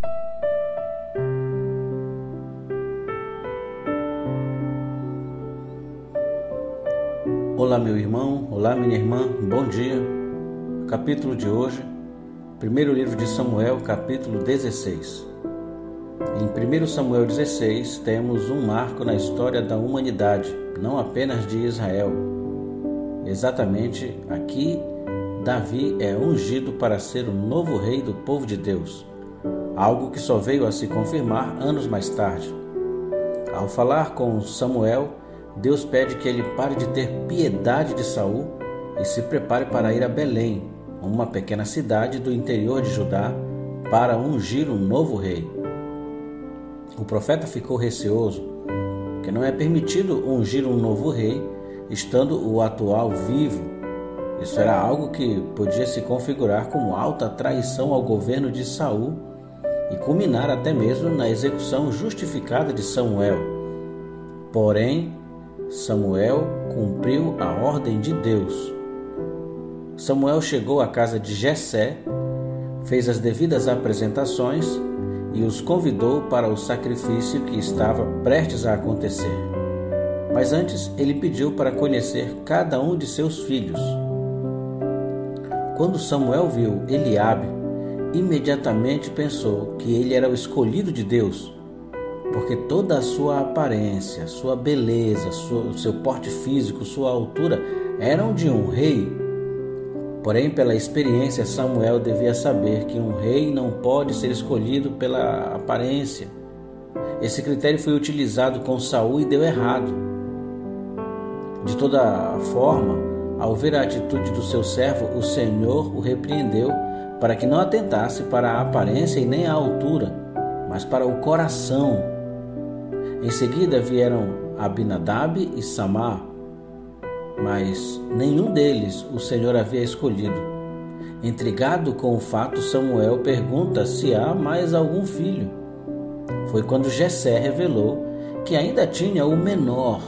Olá, meu irmão, olá, minha irmã, bom dia. Capítulo de hoje, primeiro livro de Samuel, capítulo 16. Em 1 Samuel 16, temos um marco na história da humanidade, não apenas de Israel. Exatamente aqui, Davi é ungido para ser o novo rei do povo de Deus, algo que só veio a se confirmar anos mais tarde. Ao falar com Samuel, Deus pede que ele pare de ter piedade de Saul e se prepare para ir a Belém, uma pequena cidade do interior de Judá, para ungir um novo rei. O profeta ficou receoso, porque não é permitido ungir um novo rei, estando o atual vivo. Isso era algo que podia se configurar como alta traição ao governo de Saul e culminar até mesmo na execução justificada de Samuel. Porém, Samuel cumpriu a ordem de Deus. Samuel chegou à casa de Jessé, fez as devidas apresentações e os convidou para o sacrifício que estava prestes a acontecer. Mas antes ele pediu para conhecer cada um de seus filhos. Quando Samuel viu Eliabe, imediatamente pensou que ele era o escolhido de Deus, porque toda a sua aparência, sua beleza, seu porte físico, sua altura eram de um rei. Porém, pela experiência, Samuel devia saber que um rei não pode ser escolhido pela aparência. Esse critério foi utilizado com Saul e deu errado. De toda forma, ao ver a atitude do seu servo, o Senhor o repreendeu para que não atentasse para a aparência e nem a altura, mas para o coração. Em seguida vieram Abinadab e Samar, mas nenhum deles o Senhor havia escolhido. Intrigado com o fato, Samuel pergunta se há mais algum filho. Foi quando Jessé revelou que ainda tinha o menor,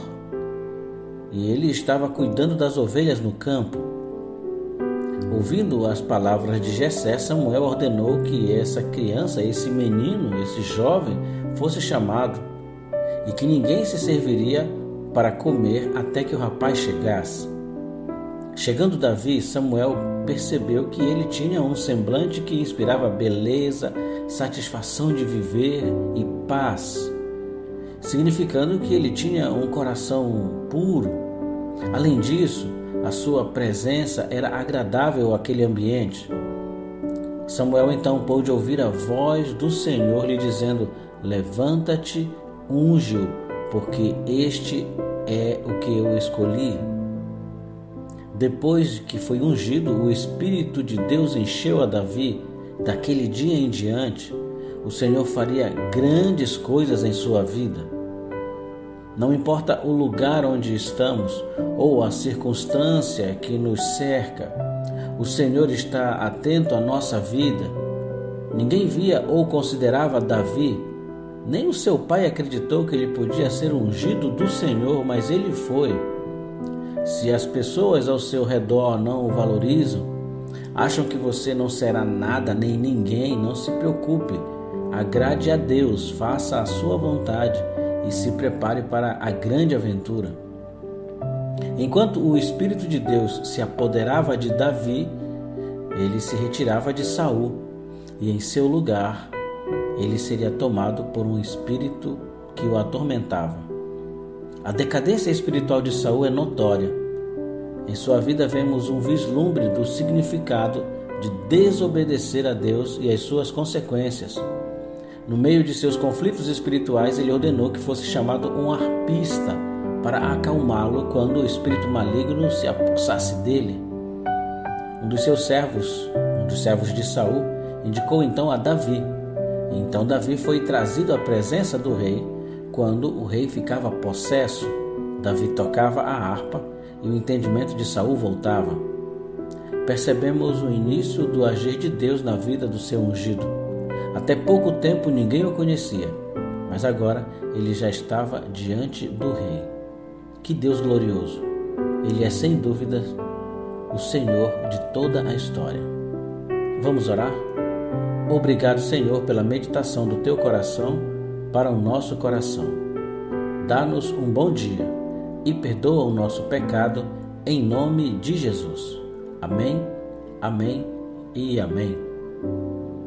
e ele estava cuidando das ovelhas no campo. Ouvindo as palavras de Jessé, Samuel ordenou que essa criança, esse menino, esse jovem, fosse chamado, e que ninguém se serviria para comer até que o rapaz chegasse. Chegando Davi, Samuel percebeu que ele tinha um semblante que inspirava beleza, satisfação de viver e paz, significando que ele tinha um coração puro. Além disso, a sua presença era agradável àquele ambiente. Samuel então pôde ouvir a voz do Senhor lhe dizendo: levanta-te, unge-o, porque este é o que eu escolhi. Depois que foi ungido, o Espírito de Deus encheu a Davi. Daquele dia em diante, o Senhor faria grandes coisas em sua vida. Não importa o lugar onde estamos ou a circunstância que nos cerca, o Senhor está atento à nossa vida. Ninguém via ou considerava Davi. Nem o seu pai acreditou que ele podia ser ungido do Senhor, mas ele foi. Se as pessoas ao seu redor não o valorizam, acham que você não será nada nem ninguém, não se preocupe. Agrade a Deus, faça a sua vontade e se prepare para a grande aventura. Enquanto o Espírito de Deus se apoderava de Davi, ele se retirava de Saul e em seu lugar ele seria tomado por um espírito que o atormentava. A decadência espiritual de Saul é notória. Em sua vida vemos um vislumbre do significado de desobedecer a Deus e as suas consequências. No meio de seus conflitos espirituais, ele ordenou que fosse chamado um arpista para acalmá-lo quando o espírito maligno se apossasse dele. Um dos servos de Saul, indicou então a Davi. Então Davi foi trazido à presença do rei. Quando o rei ficava possesso, Davi tocava a harpa e o entendimento de Saul voltava. Percebemos o início do agir de Deus na vida do seu ungido. Até pouco tempo ninguém o conhecia, mas agora ele já estava diante do rei. Que Deus glorioso! Ele é sem dúvida o Senhor de toda a história. Vamos orar? Obrigado, Senhor, pela meditação do teu coração para o nosso coração. Dá-nos um bom dia e perdoa o nosso pecado em nome de Jesus. Amém, amém e amém.